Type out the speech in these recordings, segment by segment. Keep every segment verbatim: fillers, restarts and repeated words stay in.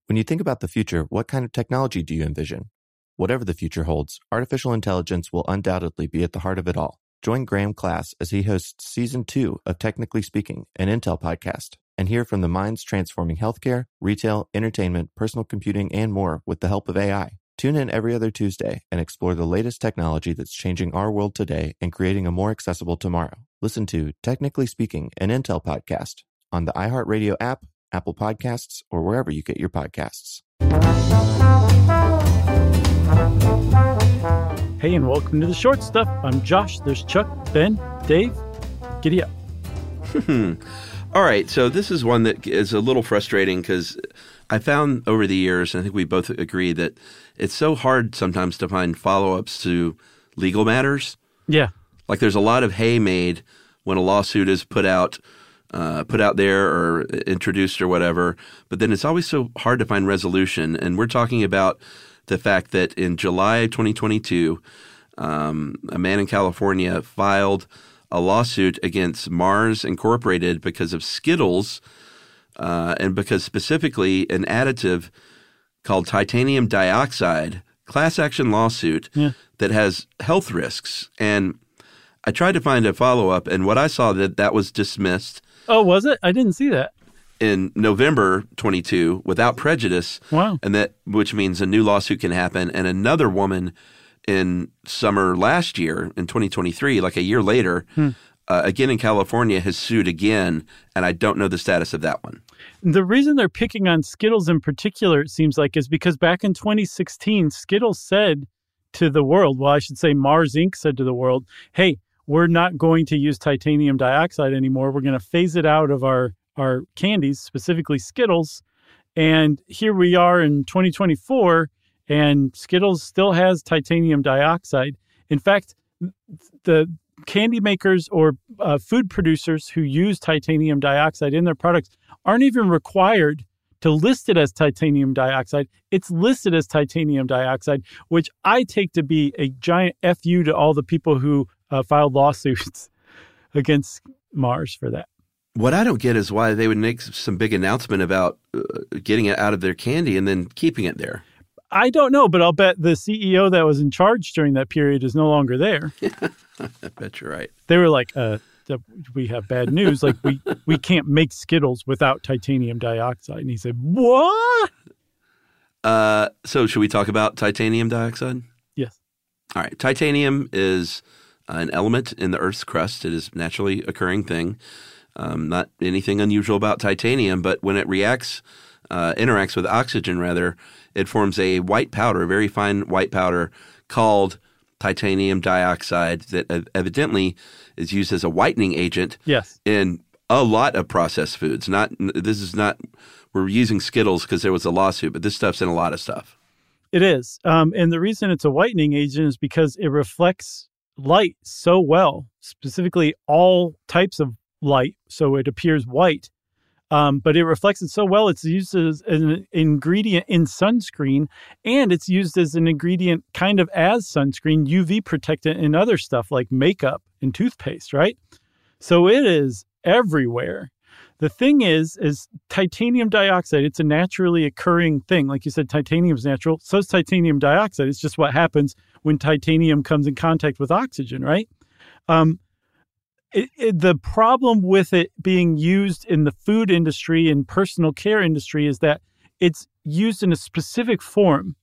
When you think about the future, what kind of technology do you envision? Whatever the future holds, artificial intelligence will undoubtedly be at the heart of it all. Join Graham Class as he hosts Season two of Technically Speaking, an Intel podcast, and hear from the minds transforming healthcare, retail, entertainment, personal computing, and more with the help of A I. Tune in every other Tuesday and explore the latest technology that's changing our world today and creating a more accessible tomorrow. Listen to Technically Speaking, an Intel podcast on the iHeartRadio app, Apple Podcasts, or wherever you get your podcasts. Hey, and welcome to The Short Stuff. I'm Josh. There's Chuck, Ben, Dave. Giddy up. All right, so this is one that is a little frustrating because I found over the years, and I think we both agree, that it's so hard sometimes to find follow-ups to legal matters. Yeah. Like there's a lot of hay made when a lawsuit is put out Uh, put out there or introduced or whatever, but then it's always so hard to find resolution. And we're talking about the fact that in July twenty twenty-two, um, a man in California filed a lawsuit against Mars Incorporated because of Skittles uh, and because specifically an additive called titanium dioxide, class action lawsuit yeah. that has health risks. And I tried to find a follow-up, and what I saw that that was dismissed. Oh, was it? I didn't see that. In November twenty-two, without prejudice. Wow. And that, which means a new lawsuit can happen. And another woman in summer last year, in twenty twenty-three, like a year later, hmm. uh, again in California, has sued again. And I don't know the status of that one. The reason they're picking on Skittles in particular, it seems like, is because back in twenty sixteen, Skittles said to the world, well, I should say Mars Incorporated said to the world, hey, we're not going to use titanium dioxide anymore. We're going to phase it out of our, our candies, specifically Skittles. And here we are in twenty twenty-four, and Skittles still has titanium dioxide. In fact, the candy makers or uh, food producers who use titanium dioxide in their products aren't even required to list it as titanium dioxide. It's listed as titanium dioxide, which I take to be a giant F U to all the people who Uh, filed lawsuits against Mars for that. What I don't get is why they would make some big announcement about uh, getting it out of their candy and then keeping it there. I don't know, but I'll bet the C E O that was in charge during that period is no longer there. I bet you're right. They were like, uh, we have bad news. Like, we, we can't make Skittles without titanium dioxide. And he said, what? Uh, so should we talk about titanium dioxide? Yes. All right. Titanium is an element in the Earth's crust. It is a naturally occurring thing. Um, not anything unusual about titanium, but when it reacts, uh, interacts with oxygen, rather, it forms a white powder, a very fine white powder called titanium dioxide that evidently is used as a whitening agent yes. in a lot of processed foods. Not this is not we're using Skittles because there was a lawsuit, but this stuff's in a lot of stuff. It is, um, and the reason it's a whitening agent is because it reflects light so well, specifically all types of light, so it appears white. Um, but it reflects it so well, it's used as an ingredient in sunscreen, and it's used as an ingredient kind of as sunscreen, U V protectant, and other stuff like makeup and toothpaste, right? So it is everywhere. The thing is, is titanium dioxide, it's a naturally occurring thing. Like you said, titanium is natural. So is titanium dioxide. It's just what happens when titanium comes in contact with oxygen, right? Um, it, it, the problem with it being used in the food industry and personal care industry is that it's used in a specific form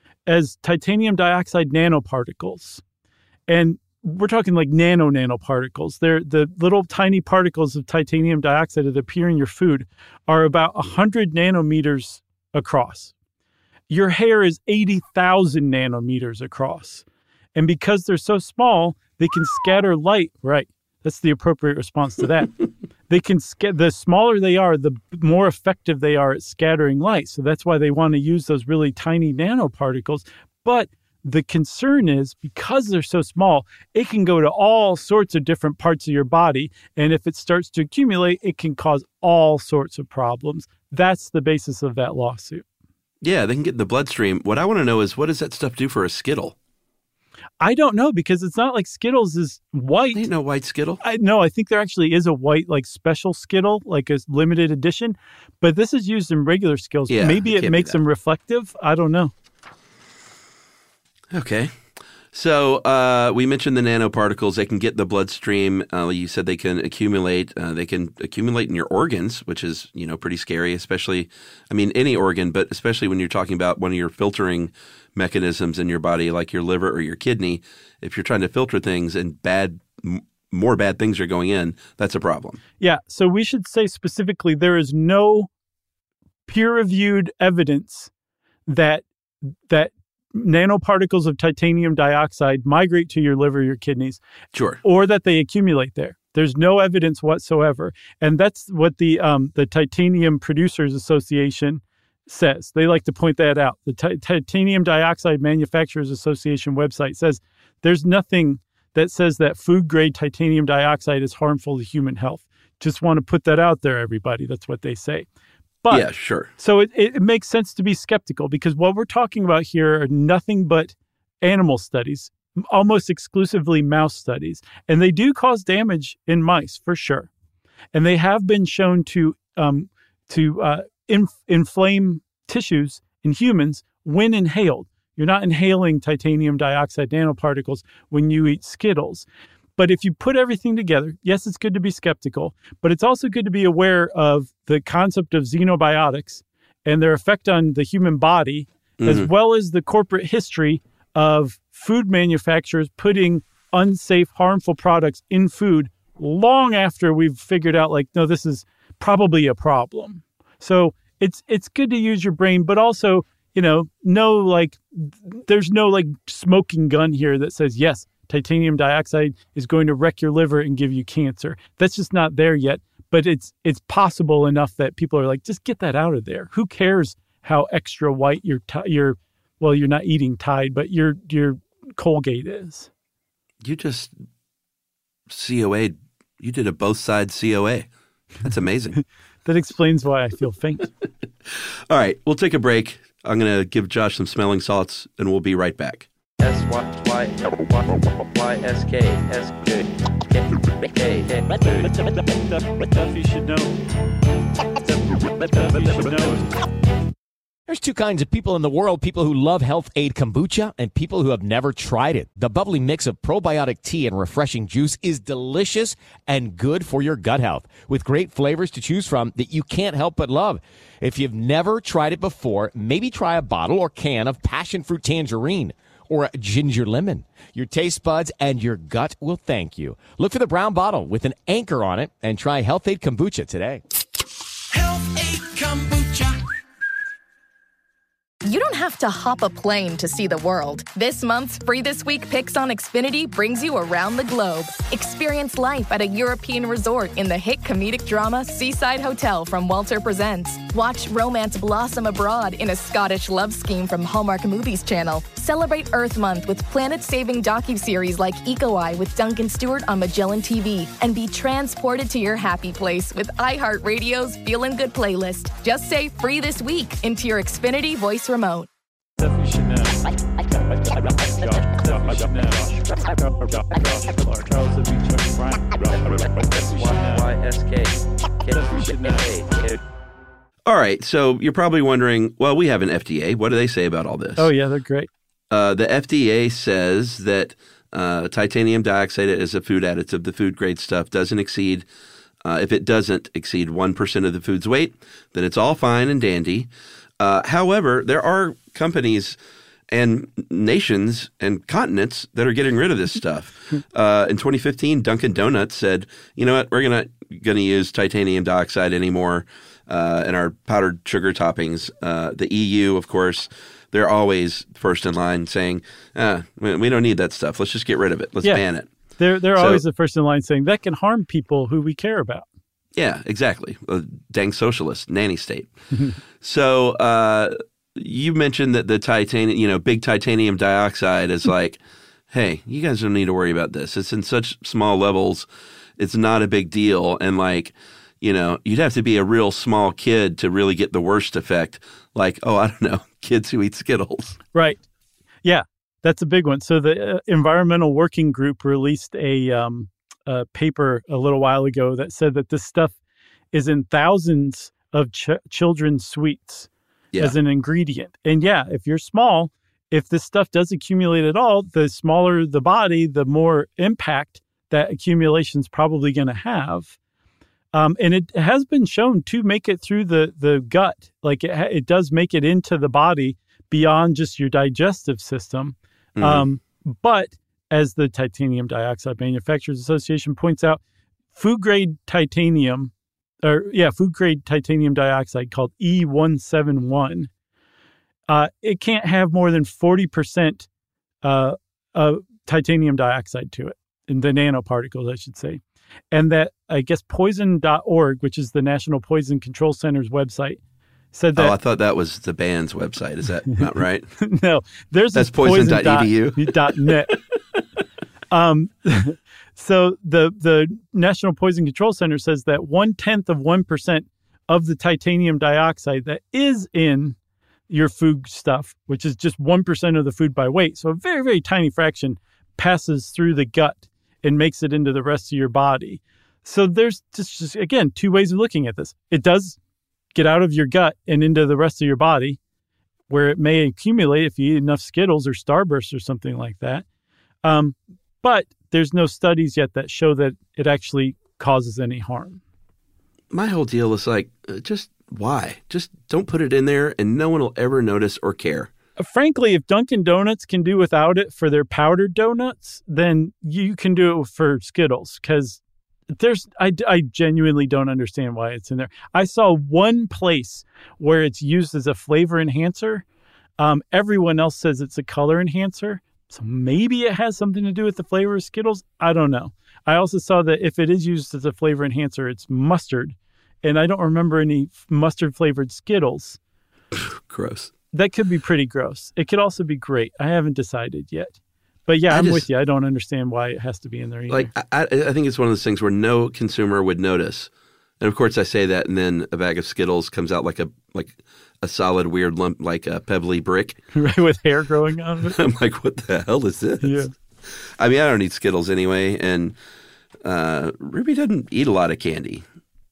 as titanium dioxide nanoparticles. And we're talking like nano nanoparticles. They're the little tiny particles of titanium dioxide that appear in your food are about one hundred nanometers across. Your hair is eighty thousand nanometers across. And because they're so small, they can scatter light. Right. That's the appropriate response to that. They can sca- the smaller they are, the more effective they are at scattering light. So that's why they want to use those really tiny nanoparticles. But the concern is because they're so small, it can go to all sorts of different parts of your body. And if it starts to accumulate, it can cause all sorts of problems. That's the basis of that lawsuit. Yeah, they can get in the bloodstream. What I want to know is, what does that stuff do for a Skittle? I don't know because it's not like Skittles is white. Ain't no white Skittle. I no, I think there actually is a white like special Skittle, like a limited edition, but this is used in regular Skittles. Yeah, Maybe it it makes them reflective. I don't know. Okay. So uh, we mentioned the nanoparticles. They can get in the bloodstream. Uh, you said they can accumulate. Uh, they can accumulate in your organs, which is, you know, pretty scary, especially, I mean, any organ, but especially when you're talking about one of your filtering mechanisms in your body, like your liver or your kidney. If you're trying to filter things and bad, m- more bad things are going in, that's a problem. Yeah. So we should say specifically there is no peer-reviewed evidence that that nanoparticles of titanium dioxide migrate to your liver, your kidneys, Sure. or that they accumulate there. There's no evidence whatsoever. And that's what the um, the Titanium Producers Association says. They like to point that out. The Ti- Titanium Dioxide Manufacturers Association website says there's nothing that says that food-grade titanium dioxide is harmful to human health. Just want to put that out there, everybody. That's what they say. But, yeah, sure. So it, it makes sense to be skeptical because what we're talking about here are nothing but animal studies, almost exclusively mouse studies. And they do cause damage in mice, for sure. And they have been shown to um, to uh, inf- inflame tissues in humans when inhaled. You're not inhaling titanium dioxide nanoparticles when you eat Skittles. But if you put everything together, yes, it's good to be skeptical, but it's also good to be aware of the concept of xenobiotics and their effect on the human body, mm-hmm. as well as the corporate history of food manufacturers putting unsafe, harmful products in food long after we've figured out, like, no, this is probably a problem. So it's it's good to use your brain, but also, you know, no, like, there's no, like, smoking gun here that says, yes, titanium dioxide is going to wreck your liver and give you cancer. That's just not there yet, but it's it's possible enough that people are like, just get that out of there. Who cares how extra white your t- your well, you're not eating Tide, but your your Colgate is. You just C O A. You did a both sides C O A. That's amazing. That explains why I feel faint. All right, we'll take a break. I'm going to give Josh some smelling salts, and we'll be right back. S Y Y Y S K S K K K. Stuff you should know. Stuff you should know. There's two kinds of people in the world, people who love Health Aid Kombucha and people who have never tried it. The bubbly mix of probiotic tea and refreshing juice is delicious and good for your gut health, with great flavors to choose from that you can't help but love. If you've never tried it before, maybe try a bottle or can of passion fruit tangerine or a ginger lemon. Your taste buds and your gut will thank you. Look for the brown bottle with an anchor on it and try Health Aid Kombucha today. Health Aid Kombucha. You don't have to hop a plane to see the world. This month's Free This Week Picks on Xfinity brings you around the globe. Experience life at a European resort in the hit comedic drama Seaside Hotel from Walter Presents. Watch romance blossom abroad in a Scottish love scheme from Hallmark Movies Channel. Celebrate Earth Month with planet-saving docuseries like Eco Eye with Duncan Stewart on Magellan T V. And be transported to your happy place with iHeartRadio's Feelin' Good playlist. Just say Free This Week into your Xfinity voice remote. Stuff you should know. Stuff you should know. Charles W. Chuck Bryan. Y S K Stuff you should know. All right, so you're probably wondering, well, we have an F D A. What do they say about all this? Oh, yeah, they're great. Uh, the F D A says that uh, titanium dioxide as a food additive, the food-grade stuff, doesn't exceed, uh, if it doesn't exceed one percent of the food's weight, then it's all fine and dandy. Uh, however, there are companies and nations and continents that are getting rid of this stuff. Uh, in twenty fifteen, Dunkin' Donuts said, you know what, we're not going to use titanium dioxide anymore uh, in our powdered sugar toppings. Uh, the E U, of course, they're always first in line saying, ah, we don't need that stuff. Let's just get rid of it. Let's Yeah. ban it. They're, they're So- always the first in line saying that can harm people who we care about. Yeah, exactly. A dang socialist, nanny state. So uh, you mentioned that the titanium, you know, big titanium dioxide is like, hey, you guys don't need to worry about this. It's in such small levels. It's not a big deal. And like, you know, you'd have to be a real small kid to really get the worst effect. Like, oh, I don't know, kids who eat Skittles. Right. Yeah. That's a big one. So the uh, Environmental Working Group released a, um, a paper a little while ago that said that this stuff is in thousands of ch- children's sweets yeah. as an ingredient. And yeah, if you're small, if this stuff does accumulate at all, the smaller the body, the more impact that accumulation is probably going to have. Um, and it has been shown to make it through the, the gut. Like it, it does make it into the body beyond just your digestive system. Mm-hmm. Um, but as the Titanium Dioxide Manufacturers Association points out, food grade titanium, or yeah, food grade titanium dioxide called E one seventy-one, uh, it can't have more than forty percent uh, of titanium dioxide to it, in the nanoparticles, I should say. And that, I guess, poison dot org, which is the National Poison Control Center's website, said that... Oh, I thought that was the band's website. Is that not right? No. There's That's poison dot e d u. Poison dot net. um, so the, the National Poison Control Center says that one-tenth of one percent of the titanium dioxide that is in your food stuff, which is just one percent of the food by weight, so a very, very tiny fraction, passes through the gut and makes it into the rest of your body. So there's just, just, again, two ways of looking at this. It does get out of your gut and into the rest of your body, where it may accumulate if you eat enough Skittles or Starburst or something like that. Um, but there's no studies yet that show that it actually causes any harm. My whole deal is like, uh, just why? Just don't put it in there and no one will ever notice or care. Frankly, if Dunkin' Donuts can do without it for their powdered donuts, then you can do it for Skittles, because there's I, I genuinely don't understand why it's in there. I saw one place where it's used as a flavor enhancer. Um, everyone else says it's a color enhancer. So maybe it has something to do with the flavor of Skittles. I don't know. I also saw that if it is used as a flavor enhancer, it's mustard. And I don't remember any mustard-flavored Skittles. Gross. That could be pretty gross. It could also be great. I haven't decided yet. But yeah, I I'm just, with you. I don't understand why it has to be in there either. Like, I, I think it's one of those things where no consumer would notice. And of course I say that, and then a bag of Skittles comes out like a like a solid weird lump, like a pebbly brick. Right, with hair growing out of it. I'm like, what the hell is this? Yeah. I mean, I don't eat Skittles anyway, and uh, Ruby doesn't eat a lot of candy.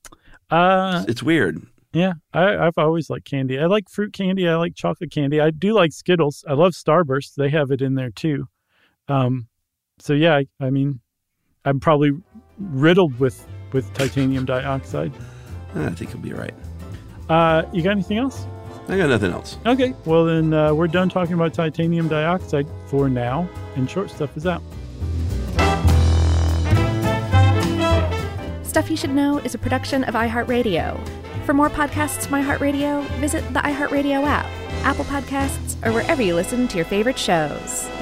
Uh, it's, it's weird. Yeah, I, I've always liked candy. I like fruit candy. I like chocolate candy. I do like Skittles. I love Starburst. They have it in there too. Um, so yeah, I, I mean, I'm probably riddled with, with titanium dioxide. I think you'll be right. Uh, you got anything else? I got nothing else. Okay, well then uh, we're done talking about titanium dioxide for now, and Short Stuff is out. Stuff You Should Know is a production of iHeartRadio. For more podcasts from iHeartRadio, visit the iHeartRadio app, Apple Podcasts, or wherever you listen to your favorite shows.